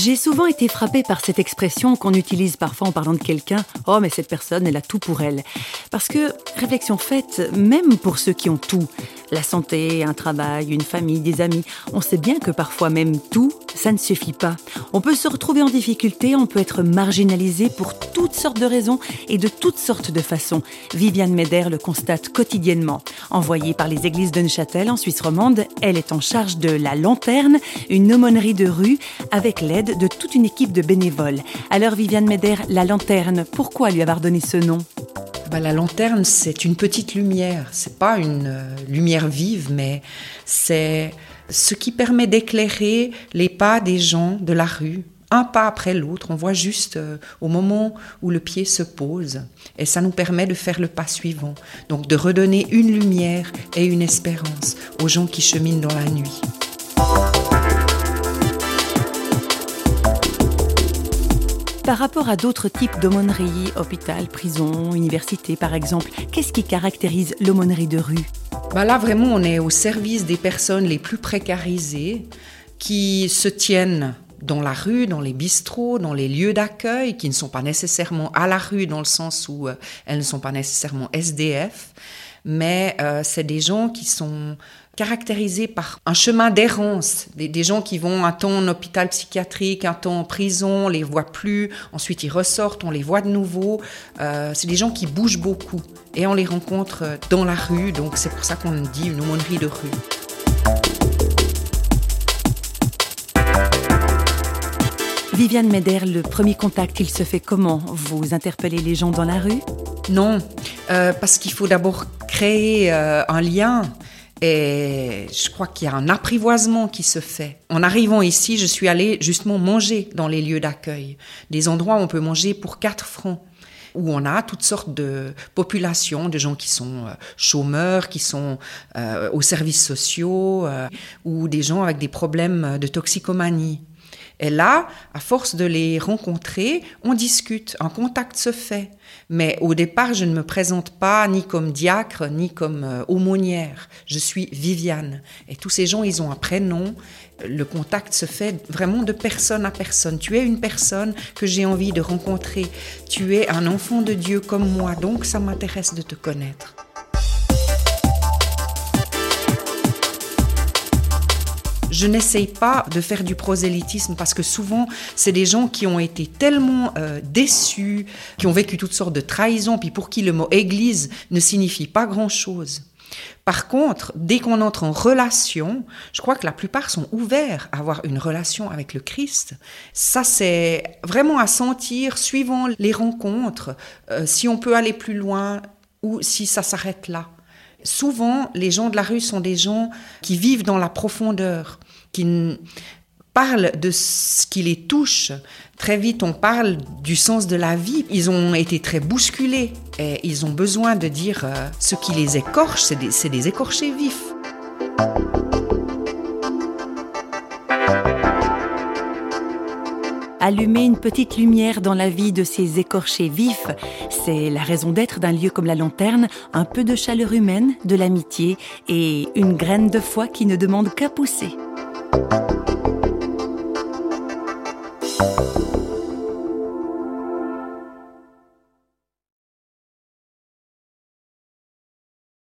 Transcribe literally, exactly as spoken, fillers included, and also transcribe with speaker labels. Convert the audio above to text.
Speaker 1: J'ai souvent été frappée par cette expression qu'on utilise parfois en parlant de quelqu'un « Oh, mais cette personne, elle a tout pour elle ». Parce que, réflexion faite, même pour ceux qui ont tout, la santé, un travail, une famille, des amis, on sait bien que parfois même tout, ça ne suffit pas. On peut se retrouver en difficulté, on peut être marginalisé pour toutes sortes de raisons et de toutes sortes de façons. Viviane Meder le constate quotidiennement. Envoyée par les églises de Neuchâtel en Suisse romande, elle est en charge de La Lanterne, une aumônerie de rue, avec l'aide de toute une équipe de bénévoles. Alors Viviane Meder, La Lanterne, pourquoi lui avoir donné ce nom ?
Speaker 2: Ben, la lanterne, c'est une petite lumière. C'est pas une euh, lumière vive, mais c'est ce qui permet d'éclairer les pas des gens de la rue. Un pas après l'autre, on voit juste euh, au moment où le pied se pose. Et ça nous permet de faire le pas suivant. Donc de redonner une lumière et une espérance aux gens qui cheminent dans la nuit.
Speaker 1: Par rapport à d'autres types d'aumôneries, hôpital, prison, université par exemple, qu'est-ce qui caractérise l'aumônerie de rue ?
Speaker 2: Ben là, vraiment, on est au service des personnes les plus précarisées qui se tiennent dans la rue, dans les bistrots, dans les lieux d'accueil, qui ne sont pas nécessairement à la rue dans le sens où euh, elles ne sont pas nécessairement S D F, mais euh, c'est des gens qui sont caractérisés par un chemin d'errance, des, des gens qui vont un temps en hôpital psychiatrique, un temps en prison, on les voit plus, ensuite ils ressortent, on les voit de nouveau. Euh, c'est des gens qui bougent beaucoup et on les rencontre dans la rue, donc c'est pour ça qu'on dit une aumônerie de rue.
Speaker 1: Viviane Meder, le premier contact, il se fait comment ? Vous interpellez les gens dans la rue ?
Speaker 2: Non, euh, parce qu'il faut d'abord créer euh, un lien. Et je crois qu'il y a un apprivoisement qui se fait. En arrivant ici, je suis allée justement manger dans les lieux d'accueil. Des endroits où on peut manger pour quatre francs. Où on a toutes sortes de populations, de gens qui sont euh, chômeurs, qui sont euh, aux services sociaux, euh, ou des gens avec des problèmes de toxicomanie. Et là, à force de les rencontrer, on discute, un contact se fait. Mais au départ, je ne me présente pas ni comme diacre, ni comme euh, aumônière. Je suis Viviane. Et tous ces gens, ils ont un prénom. Le contact se fait vraiment de personne à personne. Tu es une personne que j'ai envie de rencontrer. Tu es un enfant de Dieu comme moi, donc ça m'intéresse de te connaître. Je n'essaye pas de faire du prosélytisme parce que souvent, c'est des gens qui ont été tellement euh, déçus, qui ont vécu toutes sortes de trahisons, puis pour qui le mot « église » ne signifie pas grand-chose. Par contre, dès qu'on entre en relation, je crois que la plupart sont ouverts à avoir une relation avec le Christ. Ça, c'est vraiment à sentir, suivant les rencontres, euh, si on peut aller plus loin ou si ça s'arrête là. Souvent, les gens de la rue sont des gens qui vivent dans la profondeur, qui parlent de ce qui les touche. Très vite, on parle du sens de la vie. Ils ont été très bousculés et ils ont besoin de dire euh, ce qui les écorche, c'est des, c'est des écorchés vifs.
Speaker 1: Allumer une petite lumière dans la vie de ces écorchés vifs, c'est la raison d'être d'un lieu comme La Lanterne, un peu de chaleur humaine, de l'amitié et une graine de foi qui ne demande qu'à pousser.